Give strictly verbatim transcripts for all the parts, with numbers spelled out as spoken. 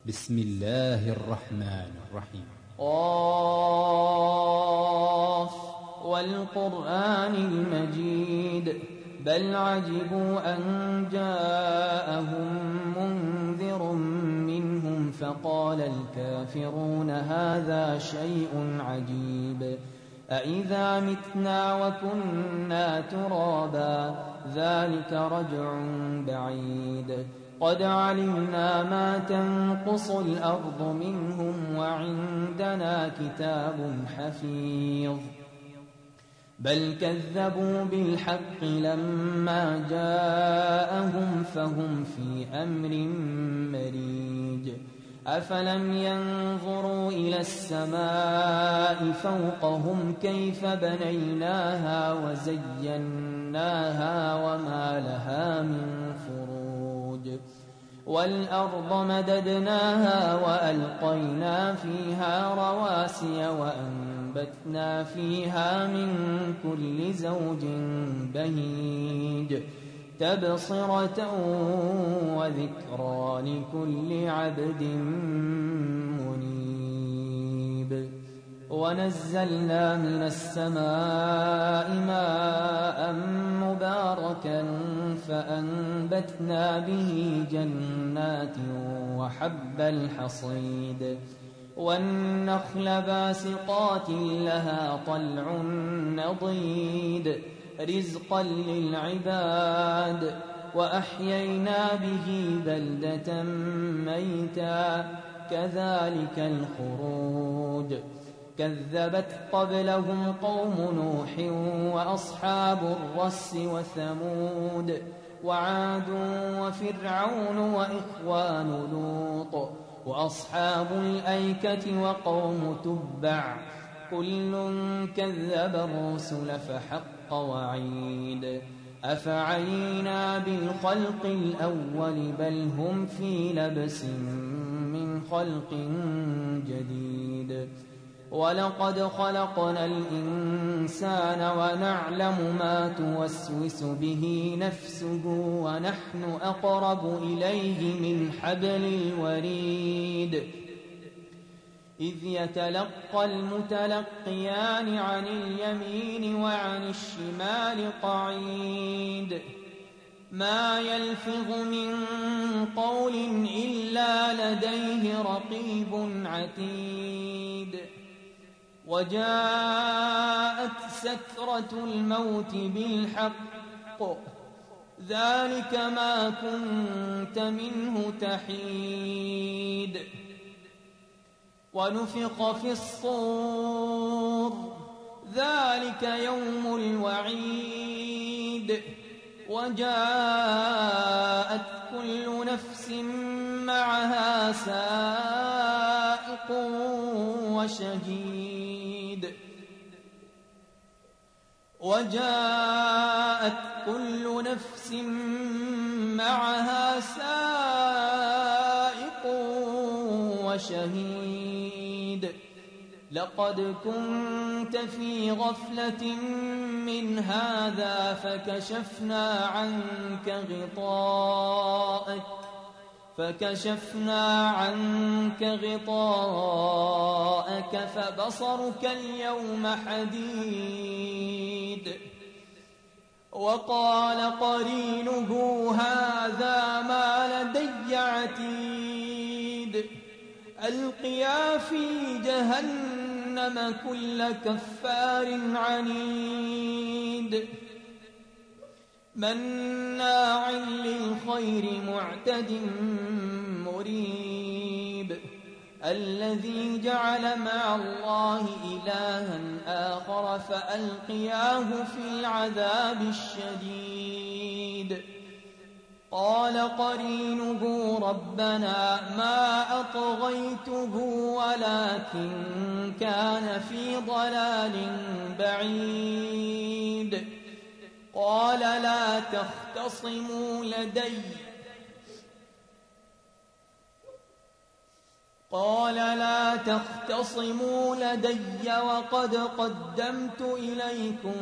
بسم الله الرحمن الرحيم. قاف والقرآن المجيد بل عجبوا أن جاءهم منذر منهم فقال الكافرون هذا شيء عجيب أإذا متنا وكنا ترابا ذلك رجع بعيد قد علمنا ما تنقص الأرض منهم وعندنا كتاب حفيظ بل كذبوا بالحق لما جاءهم فهم في أمر مريج أفلم ينظروا إلى السماء فوقهم كيف بنيناها وزيناها وما لها من فروج والأرض مددناها وألقينا فيها رواسي وأنبتنا فيها من كل زوج بهيج تبصرة وذكرى لكل عبد منيب ونزلنا من السماء ماء مباركا فأنبتنا به جنات وحب الحصيد والنخل باسقات لها طلع نضيد رزقا للعباد وأحيينا به بلدة ميتا كذلك الخروج كذبت قبلهم قوم نوح وأصحاب الرس وثمود وعاد وفرعون وإخوان لوط وأصحاب الأيكة وقوم تبع كل كذب الرسل فحق وعيد أفعينا بالخلق الأول بل هم في لبس من خلق جديد ولقد خلقنا الإنسان ونعلم ما توسوس به نفسه ونحن أقرب إليه من حبل الوريد إذ يتلقى المتلقيان عن اليمين وعن الشمال قعيد ما يلفظ من قول إلا لديه رقيب عتيد وجاءت سكرة الموت بالحق ذلك ما كنت منه تحيد ونفخ في الصور ذلك يوم الوعيد وجاءت كل نفس معها سائق وشهيد وجاءت كل نفس معها سائق وشهيد لقد كنت في غفلة من هذا فكشفنا عنك غطاءك فكشفنا عنك غطاءك فبصرك اليوم حديد وقال قرينه هذا ما لدي عتيد ألقيا في جهنم كل كفار عنيد مناع للخير معتد مريب الذي جعل مع الله إلها آخر فألقياه في العذاب الشديد قال قرينه ربنا ما أطغيته ولكن كان في ضلال بعيد قال لا تختصموا لدي قال لا تختصموا لدي وقد قدمت إليكم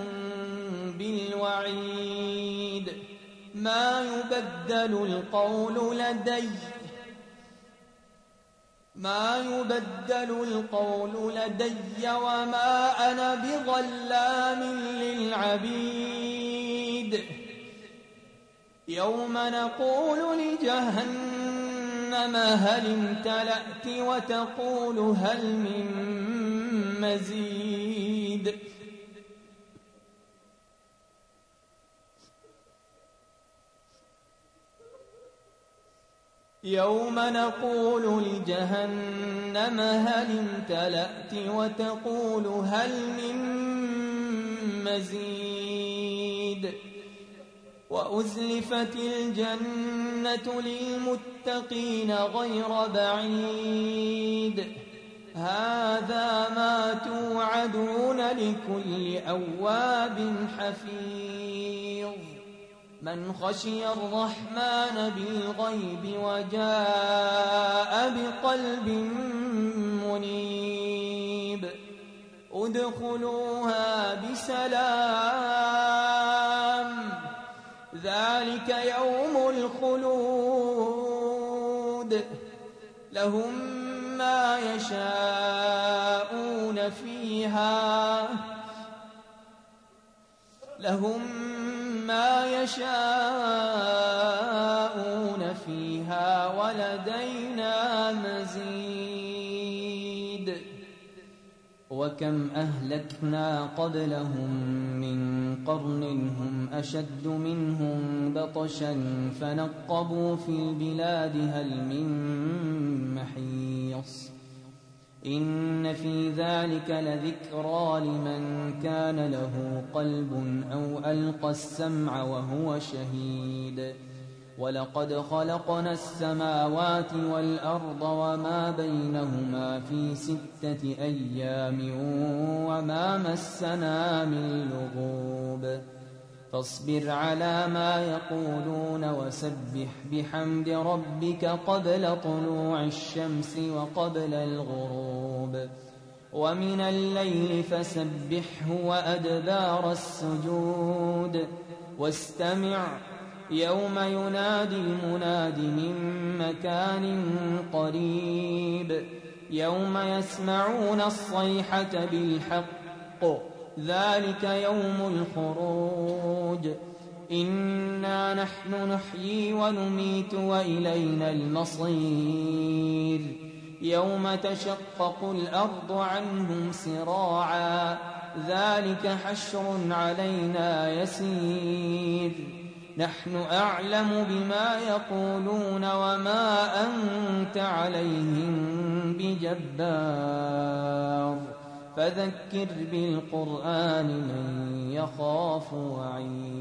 بالوعيد ما يبدل القول لدي ما يبدل القول لدي وما أنا بظلام للعبيد يوم نقول لجهنم هل امتلأت وتقول هل من مزيد يوم نقول لجهنم هل امتلأت وتقول هل من مزيد وأزلفت الجنة للمتقين غير بعيد هذا ما توعدون لكل أواب حفيظ من خشي الرحمن بالغيب وجاء بقلب منيب ادخلوها بسلام ذلك يوم الخلود لهم ما يشاءون فيها لهم ما يشاءون فيها ولدينا مزيد وكم أهلكنا قبلهم من قرن هم أشد منهم بطشا فنقبوا في البلاد هل من محيص إن في ذلك لذكرى لمن كان له قلب أو ألقى السمع وهو شهيد ولقد خلقنا السماوات والأرض وما بينهما في ستة أيام وما مسنا من لغوب فاصبر على ما يقولون وسبح بحمد ربك قبل طلوع الشمس وقبل الغروب ومن الليل فسبحه وأدبار السجود واستمع يوم ينادي المناد من مكان قريب يوم يسمعون الصيحة بالحق ذلك يوم الخروج إنا نحن نحيي ونميت وإلينا المصير يوم تشقق الأرض عنهم سراعا ذلك حشر علينا يسير نحن أعلم بما يقولون وما أنت عليهم بجبار فذكر بالقرآن من يخاف وعيد